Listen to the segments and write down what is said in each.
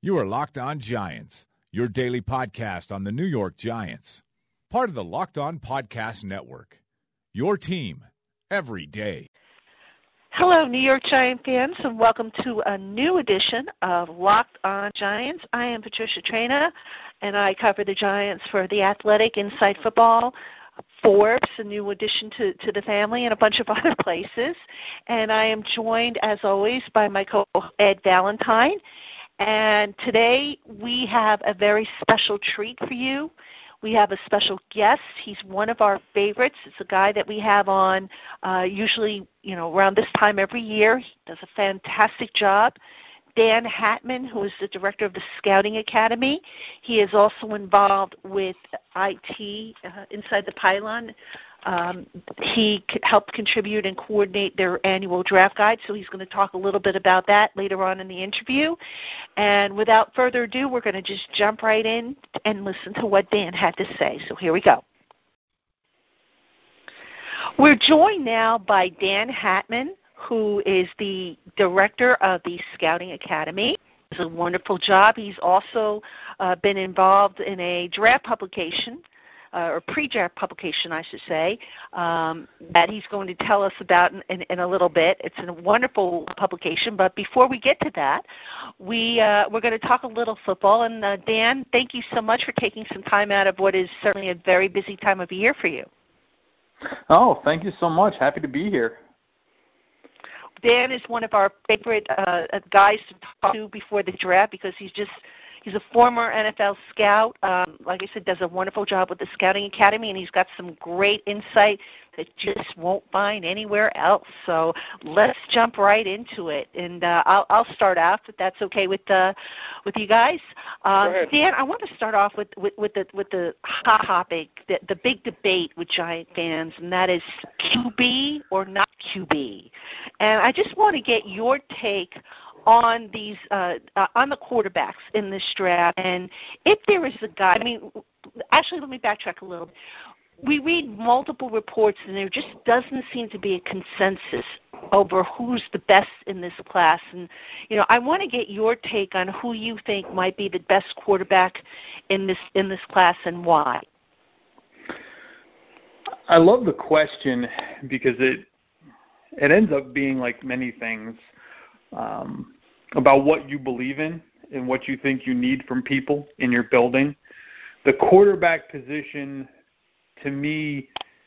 You are Locked On Giants, your daily podcast on the New York Giants. Part of the Locked On Podcast Network, your team every day. Hello, New York Giant fans, and welcome to a new edition of Locked On Giants. I am Patricia Traina, and I cover the Giants for The Athletic, Inside Football, Forbes, a new addition to the family, and a bunch of other places. And I am joined, as always, by my co-host, Ed Valentine. And today we have a very special treat for you. We have a special guest. He's one of our favorites. It's a guy that we have on usually, around this time every year. He does a fantastic job. Dan Hatman, who is the director of the Scouting Academy. He is also involved with IT inside the Pylon. He helped contribute and coordinate their annual draft guide, so he's going to talk a little bit about that later on in the interview. And without further ado, we're going to just jump right in and listen to what Dan had to say. So here we go. We're joined now by Dan Hatman, who is the director of the Scouting Academy. It's a wonderful job. He's also been involved in a draft publication, or pre-draft publication, I should say, that he's going to tell us about in a little bit. It's a wonderful publication, but before we get to that, we're going to talk a little football. And Dan, thank you so much for taking some time out of what is certainly a very busy time of year for you. Oh, thank you so much. Happy to be here. Dan is one of our favorite guys to talk to before the draft because he's a former NFL scout. Like I said, does a wonderful job with the Scouting Academy, and he's got some great insight that you just won't find anywhere else. So let's jump right into it, and I'll start off if that's okay with you guys. Dan, I want to start off with the hot topic, the big debate with Giant fans, and that is QB or not QB. And I just want to get your take on these on the quarterbacks in this draft, and if there is a guy. Actually, let me backtrack a little bit. We read multiple reports, and there just doesn't seem to be a consensus over who's the best in this class. And I want to get your take on who you think might be the best quarterback in this class and why. I love the question because it ends up being like many things. About what you believe in and what you think you need from people in your building. The quarterback position, to me,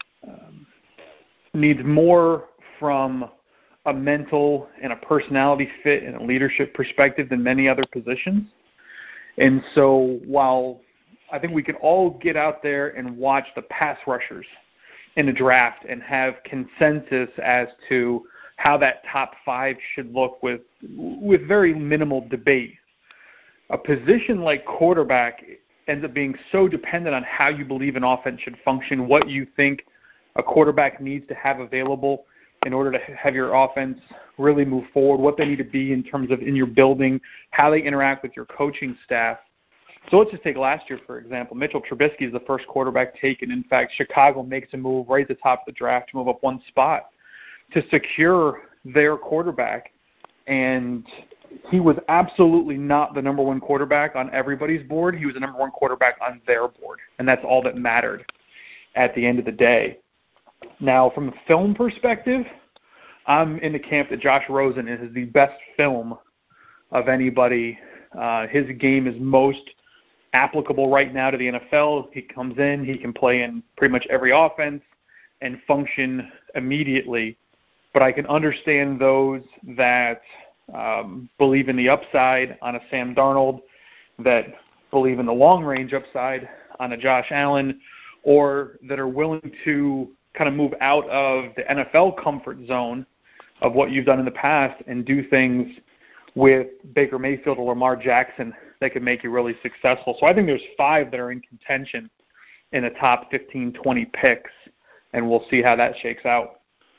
needs more from a mental and a personality fit and a leadership perspective than many other positions. And so while I think we can all get out there and watch the pass rushers in a draft and have consensus as to how that top five should look with very minimal debate. A position like quarterback ends up being so dependent on how you believe an offense should function, what you think a quarterback needs to have available in order to have your offense really move forward, what they need to be in terms of in your building, how they interact with your coaching staff. So let's just take last year, for example. Mitchell Trubisky is the first quarterback taken. In fact, Chicago makes a move right at the top of the draft to move up one spot to secure their quarterback, and he was absolutely not the number one quarterback on everybody's board. He was the number one quarterback on their board, and that's all that mattered at the end of the day. Now, from a film perspective, I'm in the camp that Josh Rosen is the best film of anybody. His game is most applicable right now to the NFL. He comes in, he can play in pretty much every offense and function immediately. But I can understand those that believe in the upside on a Sam Darnold, that believe in the long-range upside on a Josh Allen, or that are willing to kind of move out of the NFL comfort zone of what you've done in the past and do things with Baker Mayfield or Lamar Jackson that could make you really successful. So I think there's 5 that are in contention in the top 15, 20 picks, and we'll see how that shakes out.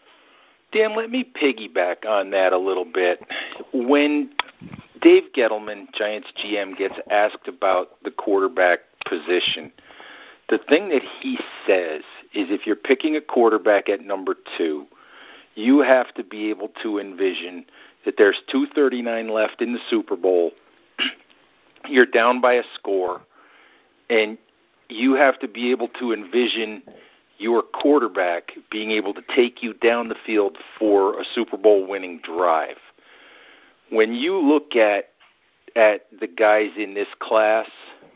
Dan, let me piggyback on that a little bit. When Dave Gettleman, Giants GM, gets asked about the quarterback position, the thing that he says is if you're picking a quarterback at number 2, you have to be able to envision that there's 239 left in the Super Bowl, you're down by a score, and you have to be able to envision your quarterback being able to take you down the field for a Super Bowl winning drive. When you look at the guys in this class,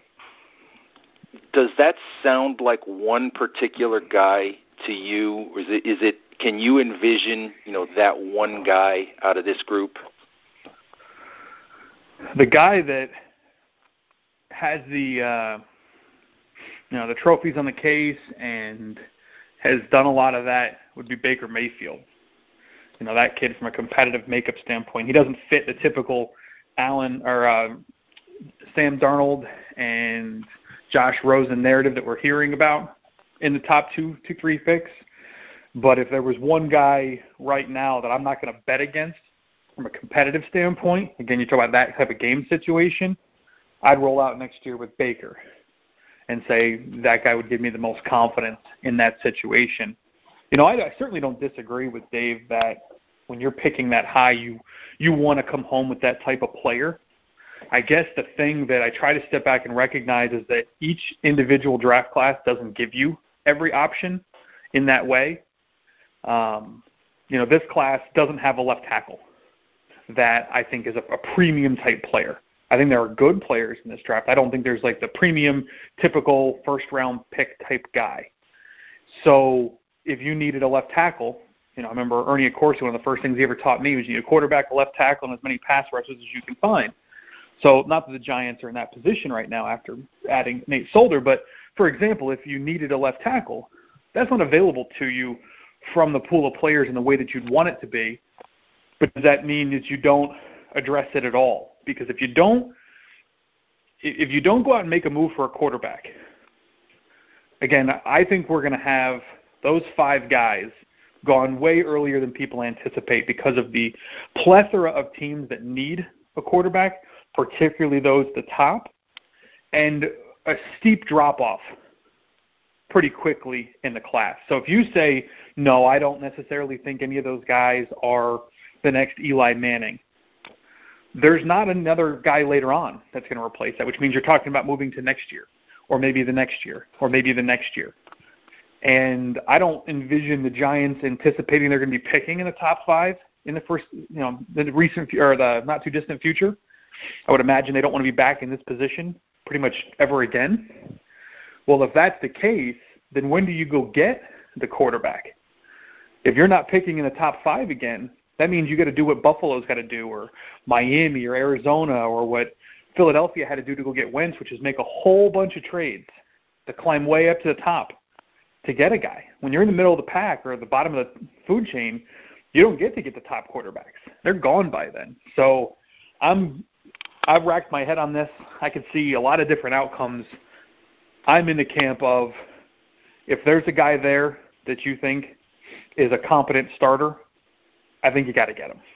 does that sound like one particular guy to you? Or is it can you envision, that one guy out of this group? The guy that has the the trophies on the case and has done a lot of that would be Baker Mayfield. That kid from a competitive makeup standpoint, he doesn't fit the typical Allen or Sam Darnold and Josh Rosen narrative that we're hearing about in the top 2-3 picks. But if there was one guy right now that I'm not going to bet against from a competitive standpoint, again, you talk about that type of game situation, I'd roll out next year with Baker and say that guy would give me the most confidence in that situation. I certainly don't disagree with Dave that when you're picking that high, you want to come home with that type of player. I guess the thing that I try to step back and recognize is that each individual draft class doesn't give you every option in that way. This class doesn't have a left tackle that I think is a premium type player. I think there are good players in this draft. I don't think there's like the premium, typical first-round pick type guy. So if you needed a left tackle, I remember Ernie Accorsi, one of the first things he ever taught me was you need a quarterback, a left tackle, and as many pass rushers as you can find. So not that the Giants are in that position right now after adding Nate Solder, but, for example, if you needed a left tackle, that's not available to you from the pool of players in the way that you'd want it to be. But does that mean that you don't address it at all? Because if you don't go out and make a move for a quarterback, again, I think we're going to have those 5 guys gone way earlier than people anticipate because of the plethora of teams that need a quarterback, particularly those at the top, and a steep drop-off pretty quickly in the class. So if you say, no, I don't necessarily think any of those guys are the next Eli Manning, there's not another guy later on that's going to replace that, which means you're talking about moving to next year or maybe the next year or maybe the next year. And I don't envision the Giants anticipating they're going to be picking in the top 5 in the first, the recent or the not too distant future. I would imagine they don't want to be back in this position pretty much ever again. Well, if that's the case, then when do you go get the quarterback? If you're not picking in the top 5 again, that means you got to do what Buffalo's got to do, or Miami, or Arizona, or what Philadelphia had to do to go get Wentz, which is make a whole bunch of trades to climb way up to the top to get a guy. When you're in the middle of the pack or at the bottom of the food chain, you don't get to get the top quarterbacks. They're gone by then. So I've racked my head on this. I could see a lot of different outcomes. I'm in the camp of if there's a guy there that you think is a competent starter, I think you got to get him.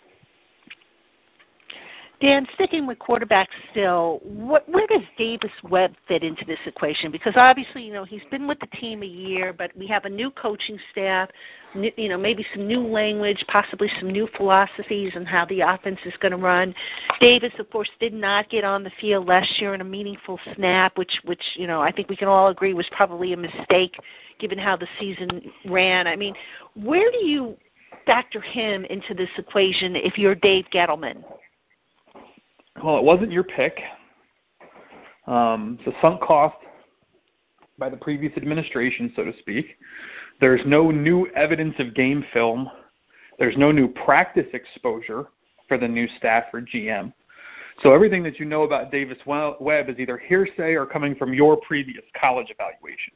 Dan, sticking with quarterbacks still, where does Davis Webb fit into this equation? Because obviously, he's been with the team a year, but we have a new coaching staff, maybe some new language, possibly some new philosophies on how the offense is going to run. Davis, of course, did not get on the field last year in a meaningful snap, which I think we can all agree was probably a mistake given how the season ran. I mean, where do you factor him into this equation if you're Dave Gettleman? Well, it wasn't your pick. It's a sunk cost by the previous administration, so to speak. There's no new evidence of game film. There's no new practice exposure for the new staff or GM. So everything that you know about Davis Webb is either hearsay or coming from your previous college evaluation.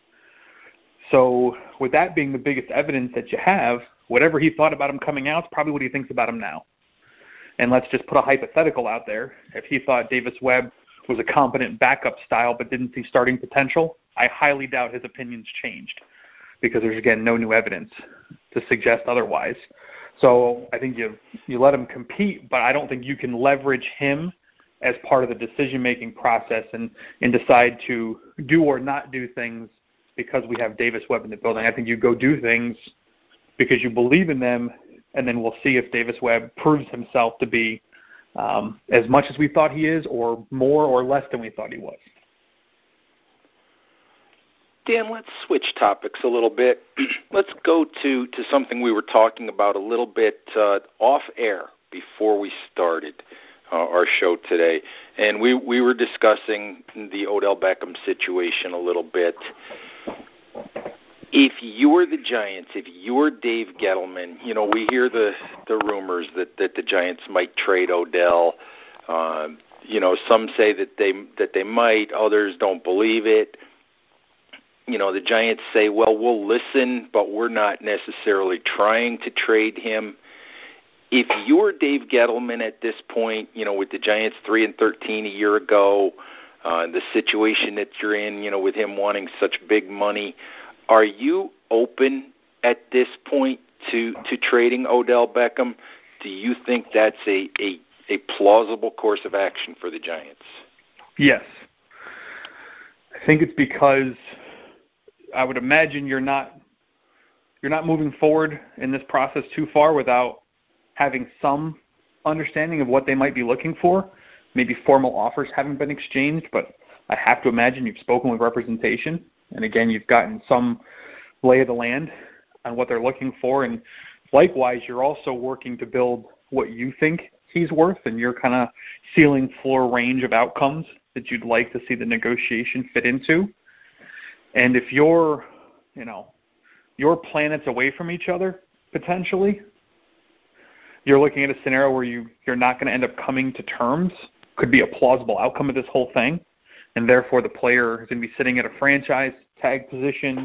So with that being the biggest evidence that you have, whatever he thought about him coming out is probably what he thinks about him now. And let's just put a hypothetical out there. If he thought Davis Webb was a competent backup style but didn't see starting potential, I highly doubt his opinion's changed because there's, again, no new evidence to suggest otherwise. So I think you let him compete, but I don't think you can leverage him as part of the decision-making process and decide to do or not do things because we have Davis Webb in the building. I think you go do things because you believe in them, and then we'll see if Davis Webb proves himself to be as much as we thought he is, or more or less than we thought he was. Dan, let's switch topics a little bit. Let's go to something we were talking about a little bit off air before we started our show today. And we were discussing the Odell Beckham situation a little bit. If you were the Giants, if you were Dave Gettleman, we hear the rumors that the Giants might trade Odell. Some say that they might, others don't believe it. The Giants say, well, we'll listen, but we're not necessarily trying to trade him. If you're Dave Gettleman at this point, with the Giants 3-13 a year ago, the situation that you're in, with him wanting such big money, are you open at this point to trading Odell Beckham? Do you think that's a plausible course of action for the Giants? Yes. I think it's because I would imagine you're not moving forward in this process too far without having some understanding of what they might be looking for. Maybe formal offers haven't been exchanged, but I have to imagine you've spoken with representation. And again, you've gotten some lay of the land on what they're looking for. And likewise, you're also working to build what you think he's worth and your kind of ceiling floor range of outcomes that you'd like to see the negotiation fit into. And if you're planets away from each other, potentially, you're looking at a scenario where you're not going to end up coming to terms, could be a plausible outcome of this whole thing, and therefore the player is going to be sitting at a franchise tag position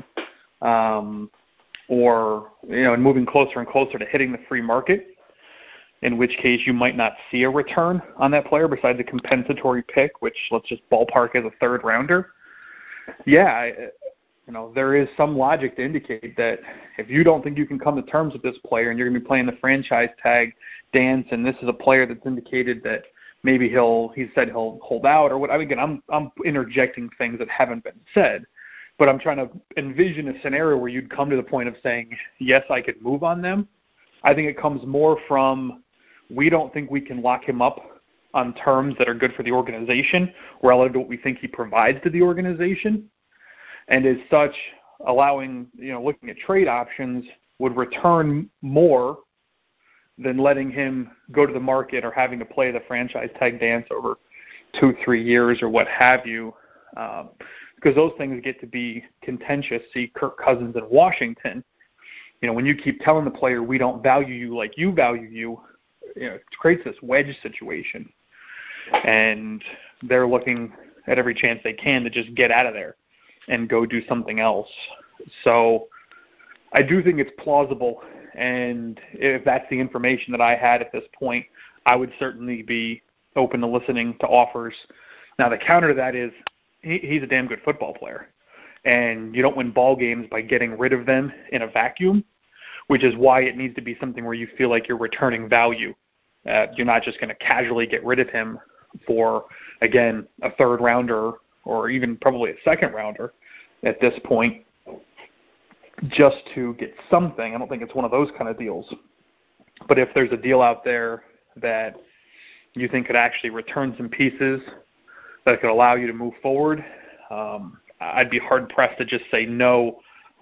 or moving closer and closer to hitting the free market, in which case you might not see a return on that player besides a compensatory pick, which let's just ballpark as a third rounder. Yeah, there is some logic to indicate that if you don't think you can come to terms with this player and you're going to be playing the franchise tag dance, and this is a player that's indicated that maybe he said he'll hold out or what. Again, I'm interjecting things that haven't been said, but I'm trying to envision a scenario where you'd come to the point of saying, yes, I could move on them. I think it comes more from we don't think we can lock him up on terms that are good for the organization relative to what we think he provides to the organization. And as such, allowing, looking at trade options would return more than letting him go to the market or having to play the franchise tag dance over 2-3 years or what have you, because those things get to be contentious. See Kirk Cousins in Washington. When you keep telling the player we don't value you like you value you, it creates this wedge situation. And they're looking at every chance they can to just get out of there and go do something else. So I do think it's plausible, and if that's the information that I had at this point, I would certainly be open to listening to offers. Now, the counter to that is he's a damn good football player, and you don't win ball games by getting rid of them in a vacuum, which is why it needs to be something where you feel like you're returning value. You're not just going to casually get rid of him for, again, a third rounder or even probably a second rounder at this point just to get something. I don't think it's one of those kind of deals. But if there's a deal out there that you think could actually return some pieces that could allow you to move forward, I'd be hard-pressed to just say no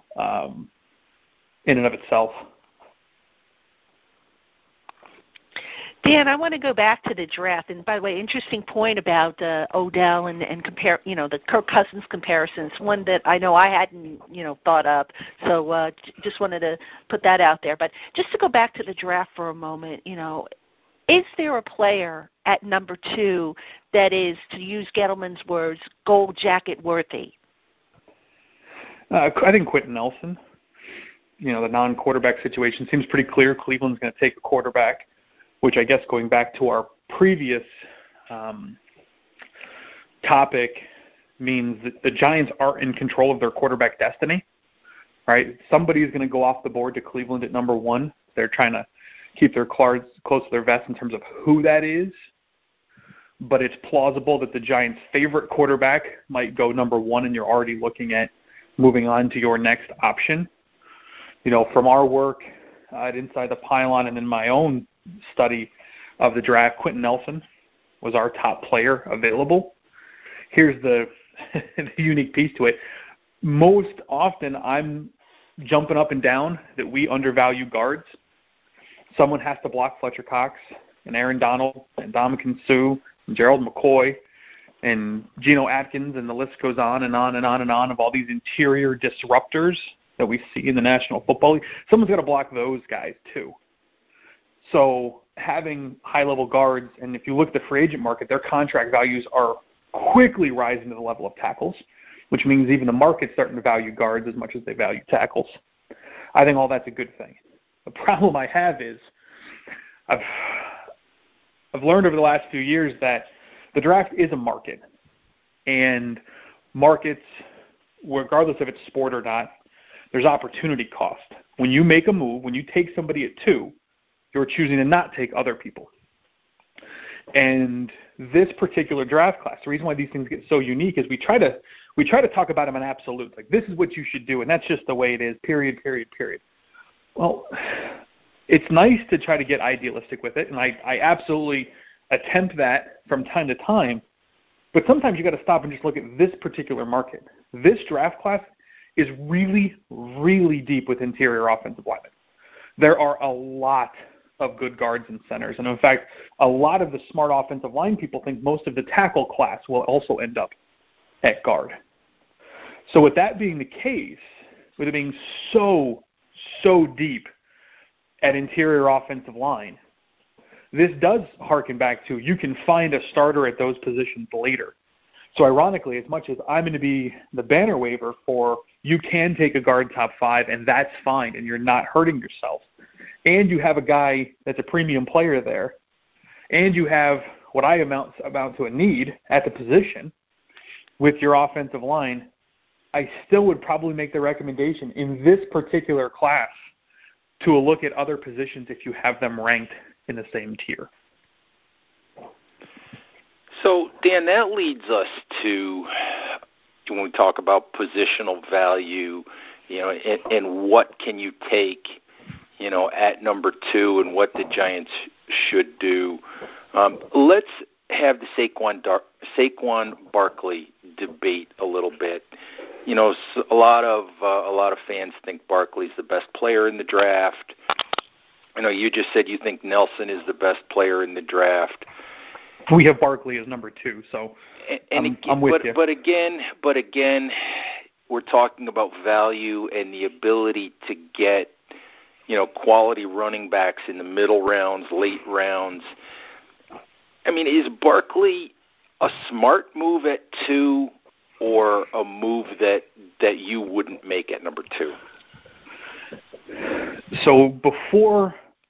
in and of itself. Dan, I want to go back to the draft. And by the way, interesting point about Odell and compare, the Kirk Cousins comparisons, one that I know I hadn't, thought up. So just wanted to put that out there. But just to go back to the draft for a moment, is there a player at number 2 that is, to use Gettleman's words, gold jacket worthy? I think Quentin Nelson. The non-quarterback situation seems pretty clear. Cleveland's going to take a quarterback, which I guess going back to our previous topic means that the Giants are in control of their quarterback destiny, right? Somebody is going to go off the board to Cleveland at number 1. They're trying to keep their cards close to their vest in terms of who that is, but it's plausible that the Giants' favorite quarterback might go number 1, and you're already looking at moving on to your next option. From our work at Inside the Pylon and in my own study, of the draft, Quentin Nelson was our top player available. Here's the, the unique piece to it. Most often I'm jumping up and down that we undervalue guards. Someone has to block Fletcher Cox and Aaron Donald and Ndamukong Suh and Gerald McCoy and Geno Atkins, and the list goes on and on and on and on of all these interior disruptors that we see in the National Football League. Someone's got to block those guys too. So having high-level guards, and if you look at the free agent market, their contract values are quickly rising to the level of tackles, which means even the market's starting to value guards as much as they value tackles. I think all that's a good thing. The problem I have is I've learned over the last few years that the draft is a market, and markets, regardless if it's sport or not, there's opportunity cost. When you make a move, when you take somebody at 2, you're choosing to not take other people. And this particular draft class, the reason why these things get so unique is we try to talk about them in absolutes. Like, this is what you should do, and that's just the way it is, period. Well, it's nice to try to get idealistic with it, and I absolutely attempt that from time to time, but sometimes you got to stop and just look at this particular market. This draft class is really, really deep with interior offensive linemen. There are a lot of good guards and centers, and in fact, a lot of the smart offensive line people think most of the tackle class will also end up at guard. So with that being the case, with it being so deep at interior offensive line, this does harken back to you can find a starter at those positions later. So ironically, as much as I'm going to be the banner waver for you can take a guard top 5 and that's fine and you're not hurting yourself, and you have a guy that's a premium player there, and you have what I amount to a need at the position with your offensive line, I still would probably make the recommendation in this particular class to a look at other positions if you have them ranked in the same tier. So, Dan, that leads us to when we talk about positional value, and what can you take, at number 2 and what the Giants should do. Let's have the Saquon Barkley debate a little bit. A lot of fans think Barkley's the best player in the draft. You just said you think Nelson is the best player in the draft. We have Barkley as number 2, so I'm with you. But again, we're talking about value and the ability to get, quality running backs in the middle rounds, late rounds. I mean, is Barkley a smart move at 2 or a move that you wouldn't make at number 2? So before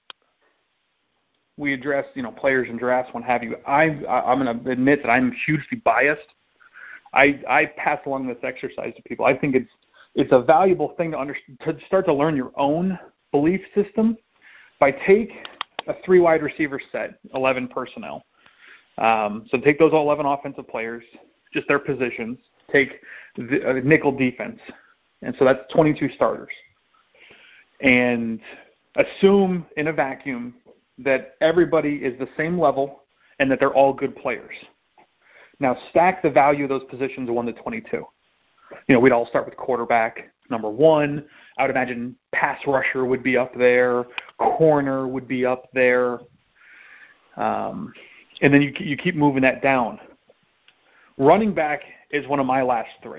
we address, players and drafts, what have you, I'm going to admit that I'm hugely biased. I pass along this exercise to people. I think it's a valuable thing to start to learn your own belief system by take a 3 wide receiver set, 11 personnel. So take those 11 offensive players, just their positions, take the nickel defense, and so that's 22 starters. And assume in a vacuum that everybody is the same level and that they're all good players. Now stack the value of those positions 1 to 22. We'd all start with quarterback, number 1. I would imagine pass rusher would be up there, corner would be up there, and then you keep moving that down. Running back is one of my last 3.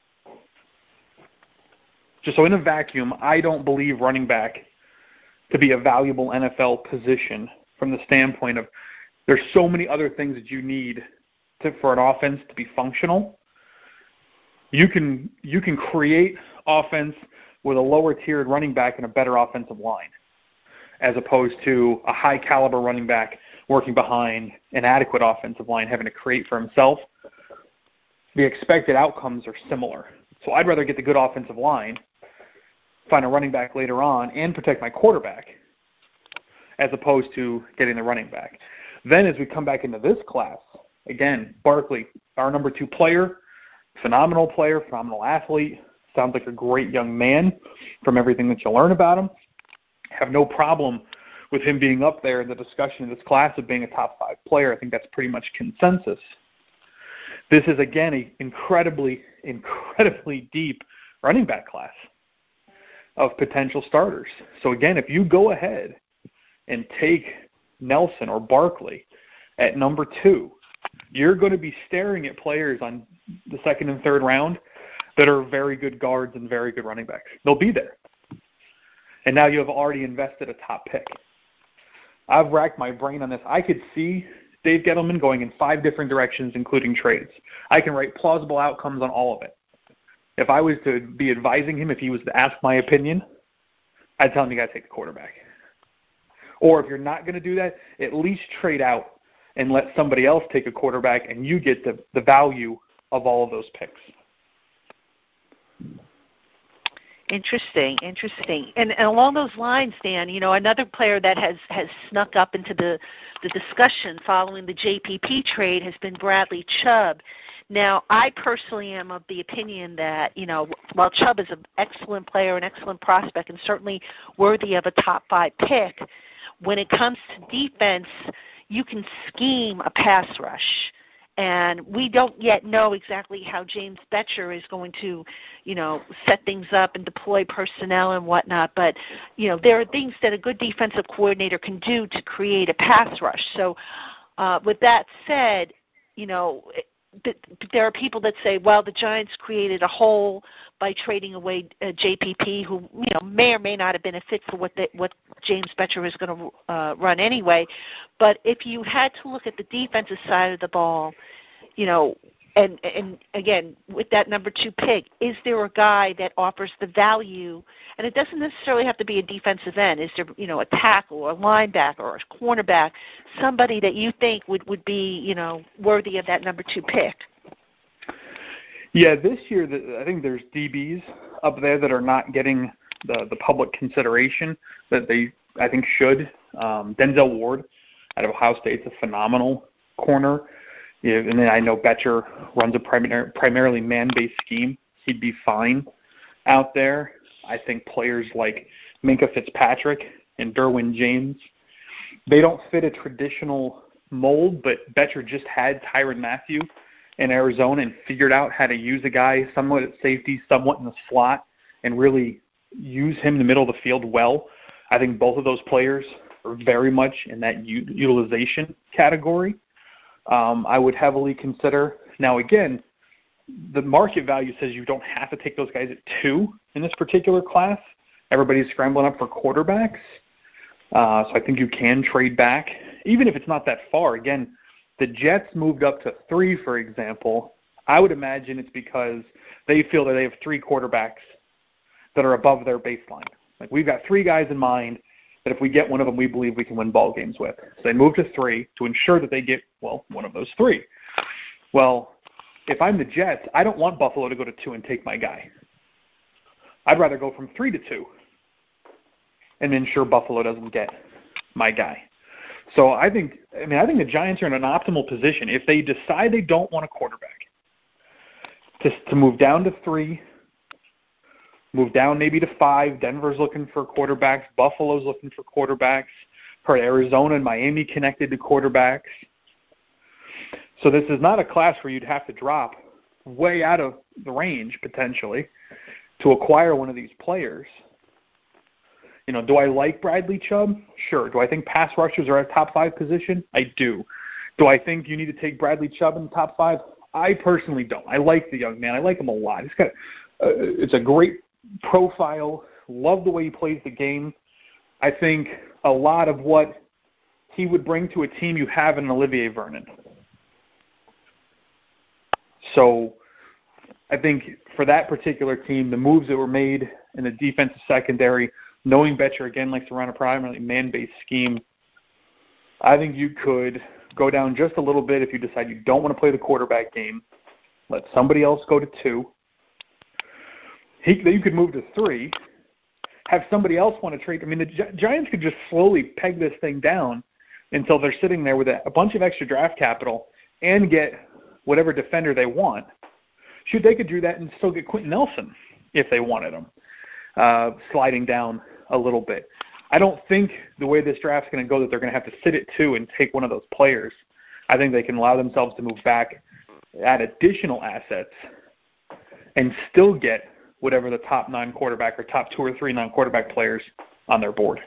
Just so in a vacuum, I don't believe running back to be a valuable NFL position from the standpoint of there's so many other things that you need for an offense to be functional. You can create offense with a lower tiered running back and a better offensive line, as opposed to a high caliber running back working behind an adequate offensive line having to create for himself. The expected outcomes are similar. So I'd rather get the good offensive line, find a running back later on, and protect my quarterback, as opposed to getting the running back. Then as we come back into this class, again, Barkley, our number 2 player, phenomenal athlete, sounds like a great young man from everything that you learn about him. Have no problem with him being up there in the discussion of this class of being a top 5 player. I think that's pretty much consensus. This is, again, an incredibly, incredibly deep running back class of potential starters. So, again, if you go ahead and take Nelson or Barkley at number 2, you're going to be staring at players on the second and third round that are very good guards and very good running backs. They'll be there. And now you have already invested a top pick. I've racked my brain on this. I could see Dave Gettleman going in 5 different directions, including trades. I can write plausible outcomes on all of it. If I was to be advising him, if he was to ask my opinion, I'd tell him you got to take the quarterback. Or if you're not going to do that, at least trade out and let somebody else take a quarterback, and you get the value of all of those picks. Interesting. And along those lines, Dan, another player that has snuck up into the discussion following the JPP trade has been Bradley Chubb. Now, I personally am of the opinion that, while Chubb is an excellent player, an excellent prospect, and certainly worthy of a top 5 pick, when it comes to defense, you can scheme a pass rush. And we don't yet know exactly how James Betcher is going to, set things up and deploy personnel and whatnot. But, there are things that a good defensive coordinator can do to create a pass rush. So with that said, there are people that say, well, the Giants created a hole by trading away JPP, who may or may not have been a fit for what James Betcher is going to run anyway. But if you had to look at the defensive side of the ball, and again, with that number 2 pick, is there a guy that offers the value? And it doesn't necessarily have to be a defensive end. Is there, a tackle or a linebacker or a cornerback, somebody that you think would be, worthy of that number 2 pick? Yeah, this year I think there's DBs up there that are not getting the public consideration that they, I think, should. Denzel Ward out of Ohio State's a phenomenal corner. Yeah, and then I know Betcher runs a primarily man-based scheme. He'd be fine out there. I think players like Minkah Fitzpatrick and Derwin James, they don't fit a traditional mold, but Betcher just had Tyrann Mathieu in Arizona and figured out how to use a guy somewhat at safety, somewhat in the slot, and really use him in the middle of the field well. I think both of those players are very much in that utilization category. I would heavily consider. Now, again, the market value says you don't have to take those guys at 2 in this particular class. Everybody's scrambling up for quarterbacks. So I think you can trade back, even if it's not that far. Again, the Jets moved up to 3, for example. I would imagine it's because they feel that they have 3 quarterbacks that are above their baseline. Like, we've got 3 guys in mind that if we get one of them, we believe we can win ball games with. So they move to 3 to ensure that they get, one of those 3. Well, if I'm the Jets, I don't want Buffalo to go to 2 and take my guy. I'd rather go from 3 to 2 and ensure Buffalo doesn't get my guy. So I think the Giants are in an optimal position. If they decide they don't want a quarterback, to move down to 3, move down maybe to 5. Denver's looking for quarterbacks. Buffalo's looking for quarterbacks. Heard Arizona and Miami connected to quarterbacks. So this is not a class where you'd have to drop way out of the range, potentially, to acquire one of these players. Do I like Bradley Chubb? Sure. Do I think pass rushers are at a top 5 position? I do. Do I think you need to take Bradley Chubb in the top 5? I personally don't. I like the young man. I like him a lot. He's got it's a great profile. Love the way he plays the game. I think a lot of what he would bring to a team you have in Olivier Vernon. So I think for that particular team, the moves that were made in the defensive secondary, knowing Betcher, again, likes to run a primarily man-based scheme, I think you could go down just a little bit if you decide you don't want to play the quarterback game. Let somebody else go to 2. You could move to 3, have somebody else want to trade. I mean, the Giants could just slowly peg this thing down until they're sitting there with a bunch of extra draft capital and get whatever defender they want. Shoot, they could do that and still get Quentin Nelson if they wanted him, sliding down a little bit. I don't think the way this draft's going to go that they're going to have to sit at 2 and take one of those players. I think they can allow themselves to move back, add additional assets, and still get whatever the top 9 quarterback or top 2 or 3 non-quarterback players on their board.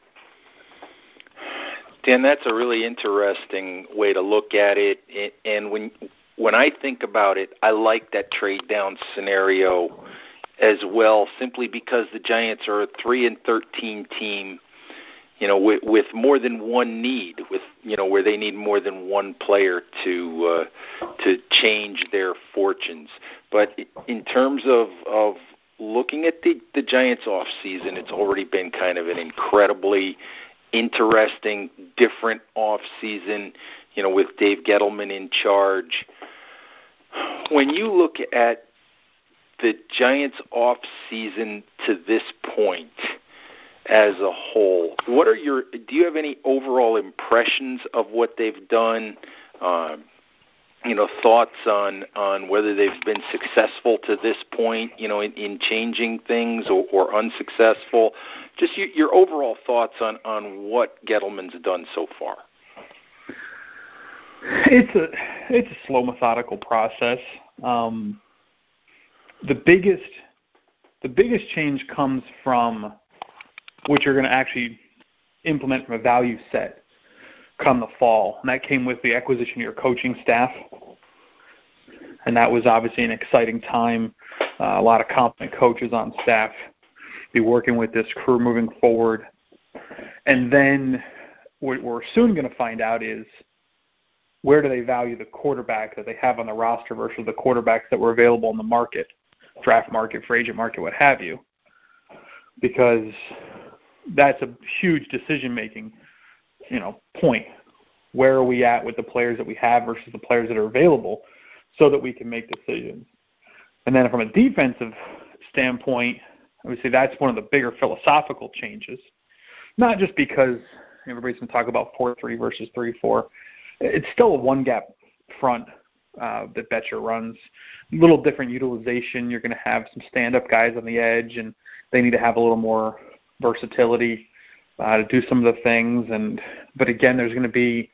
Dan, that's a really interesting way to look at it. And when I think about it, I like that trade down scenario as well, simply because the Giants are a 3-13 team, with more than one need, where they need more than one player to change their fortunes. But in terms of looking at the Giants off season, it's already been kind of an incredibly interesting, different off season, with Dave Gettleman in charge. When you look at the Giants off season to this point as a whole, do you have any overall impressions of what they've done? Thoughts on whether they've been successful to this point, in changing things or unsuccessful? Just your overall thoughts on what Gettleman's done so far. It's a slow, methodical process. The biggest change comes from what you're going to actually implement from a value set come the fall, and that came with the acquisition of your coaching staff. And that was obviously an exciting time. A lot of competent coaches on staff be working with this crew moving forward. And then what we're soon going to find out is where do they value the quarterback that they have on the roster versus the quarterbacks that were available in the market, draft market, free agent market, what have you. Because that's a huge decision-making, point. Where are we at with the players that we have versus the players that are available so that we can make decisions? And then from a defensive standpoint, obviously that's one of the bigger philosophical changes, not just because everybody's going to talk about 4-3 versus 3-4. It's still a one-gap front that Betcher runs. A little different utilization. You're going to have some stand-up guys on the edge, and they need to have a little more versatility to do some of the things. But again, there's going to be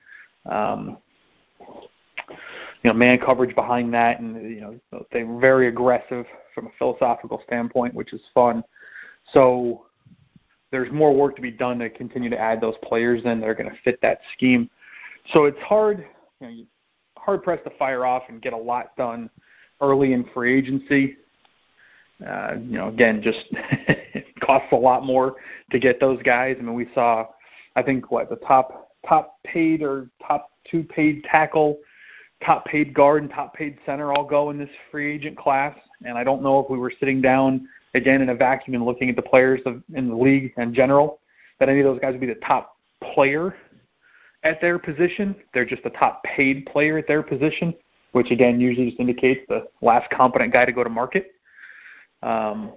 man coverage behind that, and they're very aggressive from a philosophical standpoint, which is fun. So there's more work to be done to continue to add those players in that are going to fit that scheme. So it's hard pressed to fire off and get a lot done early in free agency. Again, just it costs a lot more to get those guys. I mean, we saw, I think, the top paid or top 2 paid tackle, top paid guard, and top paid center all go in this free agent class. And I don't know if we were sitting down again in a vacuum and looking at the players in the league in general, that any of those guys would be the top player at their position. They're just the top paid player at their position, which again usually just indicates the last competent guy to go to market. I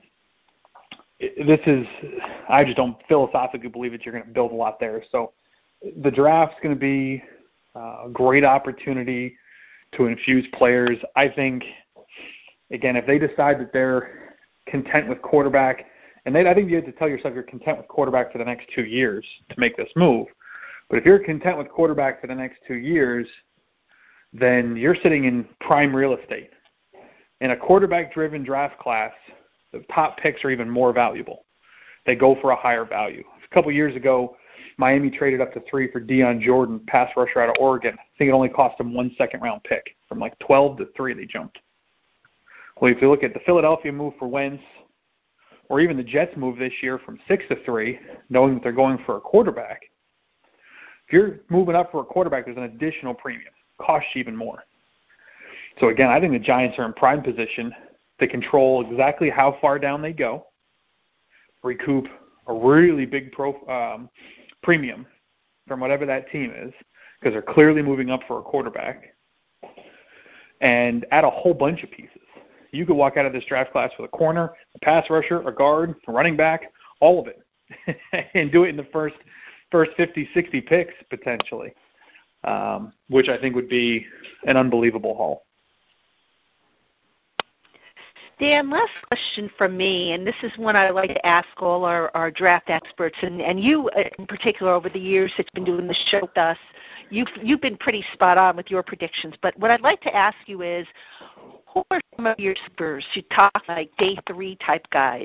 just don't philosophically believe that you're going to build a lot there. So the draft's going to be a great opportunity to infuse players. I think, again, if they decide that they're content with quarterback, and I think you have to tell yourself you're content with quarterback for the next 2 years to make this move. But if you're content with quarterback for the next 2 years, then you're sitting in prime real estate. In a quarterback-driven draft class, the top picks are even more valuable. They go for a higher value. A couple years ago, Miami traded up to 3 for Deion Jordan, pass rusher out of Oregon. I think it only cost them 1 second-round pick. From 12 to 3, they jumped. Well, if you look at the Philadelphia move for Wentz, or even the Jets move this year from 6 to 3, knowing that they're going for a quarterback, if you're moving up for a quarterback, there's an additional premium. It costs you even more. So, again, I think the Giants are in prime position to control exactly how far down they go, recoup a really big premium from whatever that team is, because they're clearly moving up for a quarterback, and add a whole bunch of pieces. You could walk out of this draft class with a corner, a pass rusher, a guard, a running back, all of it, and do it in the first 50, 60 picks potentially, which I think would be an unbelievable haul. Dan, last question from me, and this is one I like to ask all our draft experts, and you in particular over the years that's been doing the show with us, you've been pretty spot on with your predictions. But what I'd like to ask you is, who are some of your sleepers? You talk like day 3 type guys.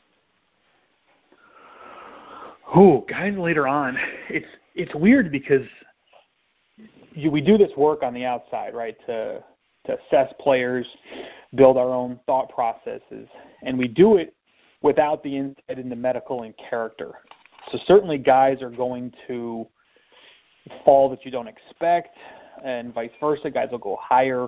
Guys later on. It's weird because we do this work on the outside, right, to assess players, build our own thought processes, and we do it without the insight into medical and character. So certainly guys are going to fall that you don't expect, and vice versa. Guys will go higher,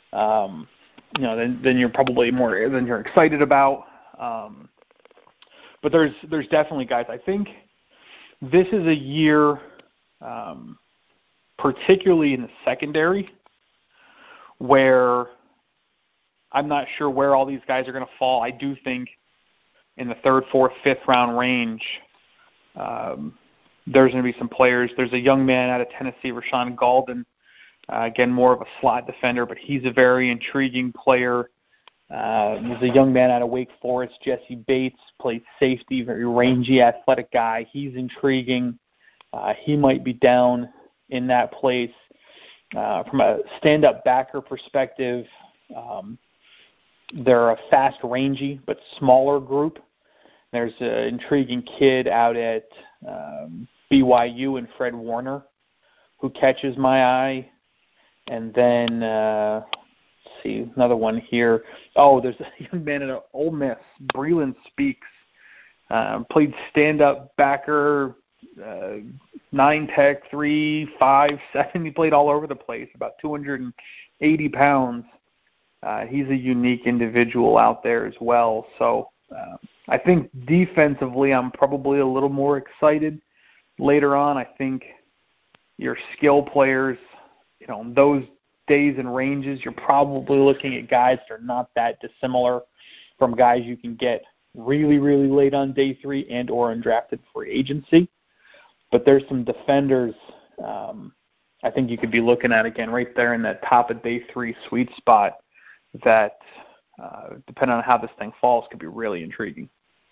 than you're probably more than you're excited about. But there's definitely guys. I think this is a year, particularly in the secondary, where I'm not sure where all these guys are going to fall. I do think in the 3rd, 4th, 5th round range, there's going to be some players. There's a young man out of Tennessee, Rashawn Golden, again, more of a slot defender, but he's a very intriguing player. There's a young man out of Wake Forest, Jesse Bates, plays safety, very rangy, athletic guy. He's intriguing. He might be down in that place. From a stand-up backer perspective, they're a fast, rangy, but smaller group. There's an intriguing kid out at BYU and Fred Warner who catches my eye. And then, let's see, another one here. Oh, there's a young man at Ole Miss, Breland Speaks, played stand-up backer, 9-tech, 3, 5, 7. He played all over the place, about 280 pounds. He's a unique individual out there as well. So I think defensively I'm probably a little more excited later on. I think your skill players, those days and ranges, you're probably looking at guys that are not that dissimilar from guys you can get really, really late on day 3 and or undrafted free agency. But there's some defenders I think you could be looking at, again, right there in that top of day 3 sweet spot that, depending on how this thing falls, could be really intriguing.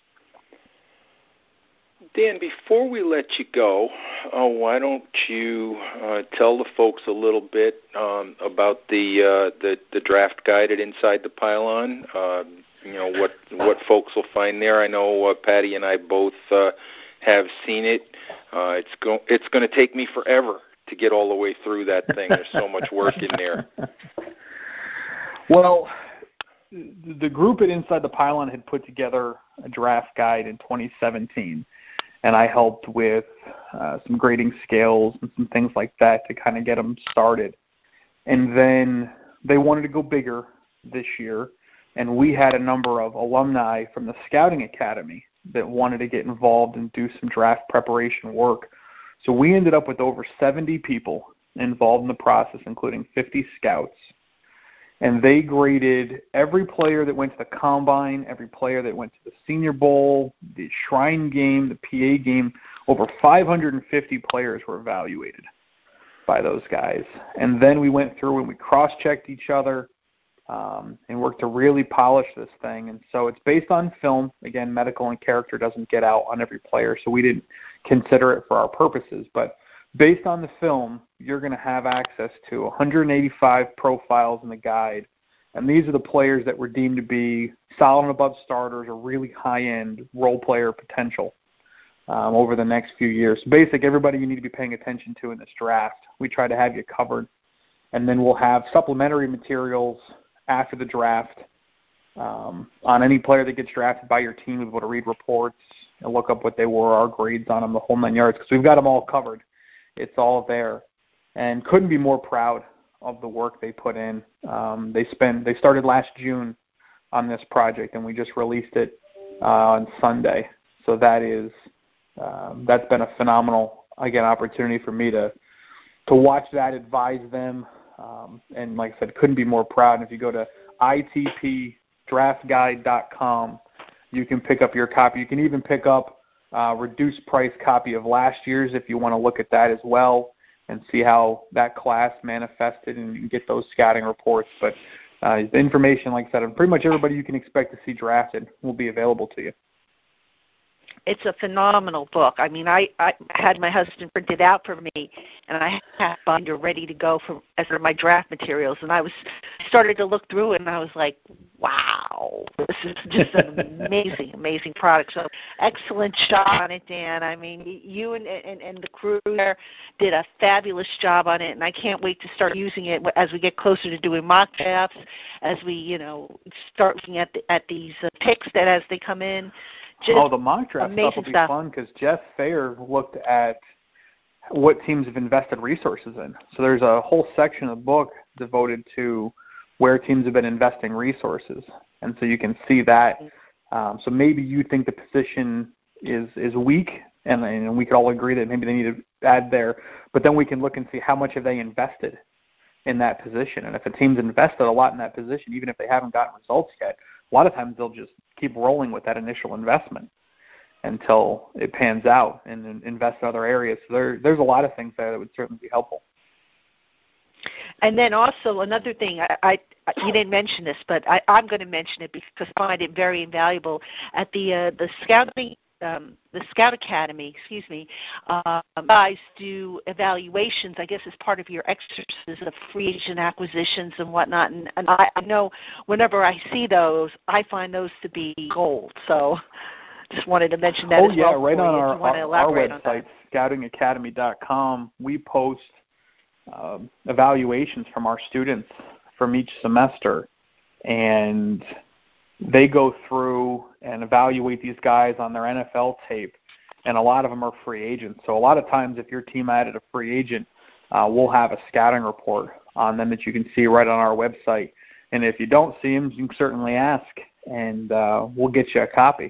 Dan, before we let you go, why don't you tell the folks a little bit about the draft guide at Inside the Pylon? What folks will find there. I know Patty and I both have seen it. It's going to take me forever to get all the way through that thing. There's so much work in there. Well, the group at Inside the Pylon had put together a draft guide in 2017. And I helped with some grading scales and some things like that to kind of get them started. And then they wanted to go bigger this year, and we had a number of alumni from the Scouting Academy that wanted to get involved and do some draft preparation work. So we ended up with over 70 people involved in the process, including 50 scouts. And they graded every player that went to the Combine, every player that went to the Senior Bowl, the Shrine Game, the PA Game. Over 550 players were evaluated by those guys. And then we went through and we cross-checked each other and worked to really polish this thing. And so it's based on film. Again, medical and character doesn't get out on every player, so we didn't consider it for our purposes. But based on the film, you're going to have access to 185 profiles in the guide, and these are the players that were deemed to be solid and above starters or really high-end role player potential over the next few years. So basically, everybody you need to be paying attention to in this draft, we try to have you covered. And then we'll have supplementary materials after the draft on any player that gets drafted by your team. We'll be able to read reports and look up what they were, our grades on them, the whole 9 yards, because we've got them all covered. It's all there, and couldn't be more proud of the work they put in. They started last June on this project, and we just released it on Sunday. So that's been a phenomenal, again, opportunity for me to watch that, advise them, and like I said, couldn't be more proud. And if you go to itpdraftguide.com, you can pick up your copy. You can even pick up reduced price copy of last year's if you want to look at that as well and see how that class manifested and get those scouting reports. But the information, like I said, and pretty much everybody you can expect to see drafted will be available to you. It's a phenomenal book. I mean, I had my husband print it out for me, and I had a binder ready to go for my draft materials. And I started to look through it, and I was like, wow, this is just an amazing product. So excellent job on it, Dan. I mean, you and the crew there did a fabulous job on it, and I can't wait to start using it as we get closer to doing mock drafts, as we, start looking at these picks that as they come in. The mock draft stuff will be fun because Jeff Fair looked at what teams have invested resources in. So there's a whole section of the book devoted to where teams have been investing resources. And so you can see that. So maybe you think the position is weak, and we could all agree that maybe they need to add there. But then we can look and see how much have they invested in that position. And if a team's invested a lot in that position, even if they haven't gotten results yet, a lot of times they'll just keep rolling with that initial investment until it pans out and invest in other areas. So there's a lot of things there that would certainly be helpful. And then also another thing, you didn't mention this, but I'm going to mention it because I find it very invaluable. At the Scout Academy, guys do evaluations, I guess, as part of your exercises of free agent acquisitions and whatnot. And I know whenever I see those, I find those to be gold. So just wanted to mention that as well. Oh, yeah, right on our website, scoutingacademy.com, we post evaluations from our students from each semester. And they go through and evaluate these guys on their NFL tape, and a lot of them are free agents. So a lot of times if your team added a free agent, we'll have a scouting report on them that you can see right on our website. And if you don't see them, you can certainly ask, and we'll get you a copy.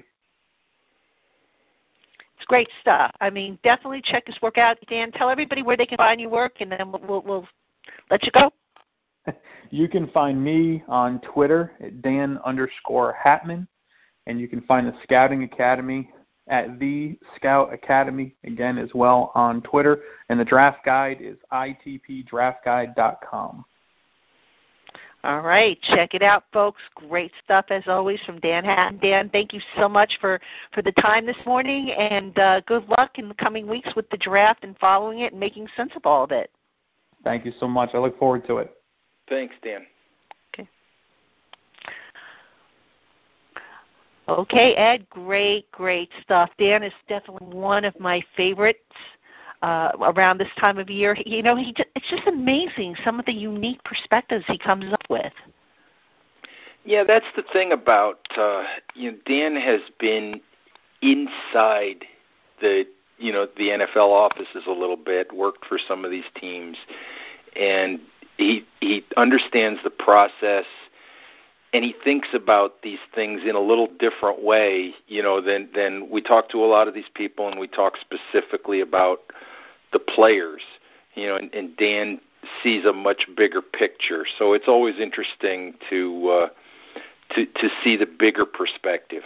It's great stuff. I mean, definitely check this work out. Dan, tell everybody where they can find your work, and then we'll let you go. You can find me on Twitter at Dan_Hatman, and you can find the Scouting Academy at The Scout Academy, again, as well on Twitter. And the draft guide is itpdraftguide.com. All right. Check it out, folks. Great stuff, as always, from Dan Hatton. Dan, thank you so much for the time this morning, and good luck in the coming weeks with the draft and following it and making sense of all of it. Thank you so much. I look forward to it. Thanks, Dan. Okay, Ed, great stuff. Dan is definitely one of my favorites around this time of year. It's just amazing some of the unique perspectives he comes up with. Yeah, that's the thing about Dan has been inside the NFL offices a little bit, worked for some of these teams, and he understands the process, and he thinks about these things in a little different way, than we talk to a lot of these people, and we talk specifically about the players, and Dan sees a much bigger picture. So it's always interesting to see the bigger perspective.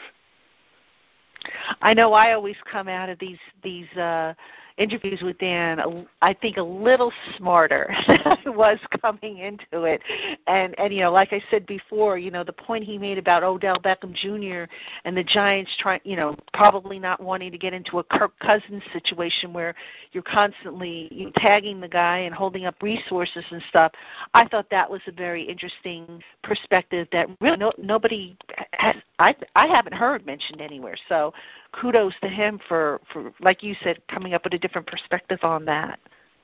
I know I always come out of these interviews with Dan, I think, a little smarter than I was coming into it. And like I said before, the point he made about Odell Beckham Jr. and the Giants probably not wanting to get into a Kirk Cousins situation where you're constantly tagging the guy and holding up resources and stuff. I thought that was a very interesting perspective that really nobody has, I haven't heard mentioned anywhere. So kudos to him for, like you said, coming up with a different perspective on that.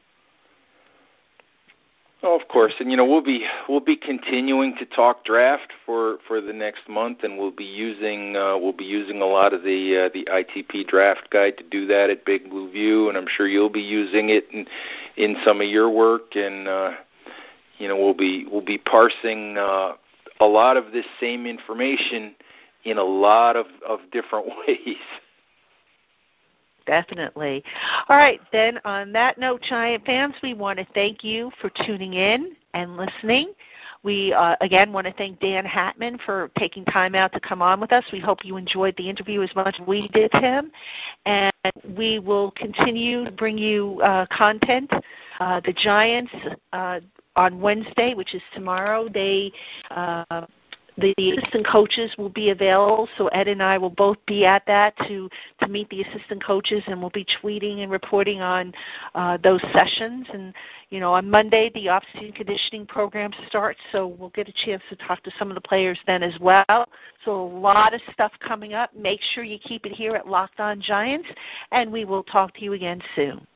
Oh, of course, and we'll be continuing to talk draft for the next month, and we'll be using a lot of the ITP draft guide to do that at Big Blue View, and I'm sure you'll be using it in some of your work, and we'll be parsing a lot of this same information in a lot of different ways. Definitely. All right, then on that note, Giant fans, we want to thank you for tuning in and listening. We, again, want to thank Dan Hatman for taking time out to come on with us. We hope you enjoyed the interview as much as we did, Tim. And we will continue to bring you content. The Giants, on Wednesday, which is tomorrow, the assistant coaches will be available, so Ed and I will both be at that to meet the assistant coaches, and we'll be tweeting and reporting on those sessions. And, on Monday, the off-season conditioning program starts, so we'll get a chance to talk to some of the players then as well. So a lot of stuff coming up. Make sure you keep it here at Locked On Giants, and we will talk to you again soon.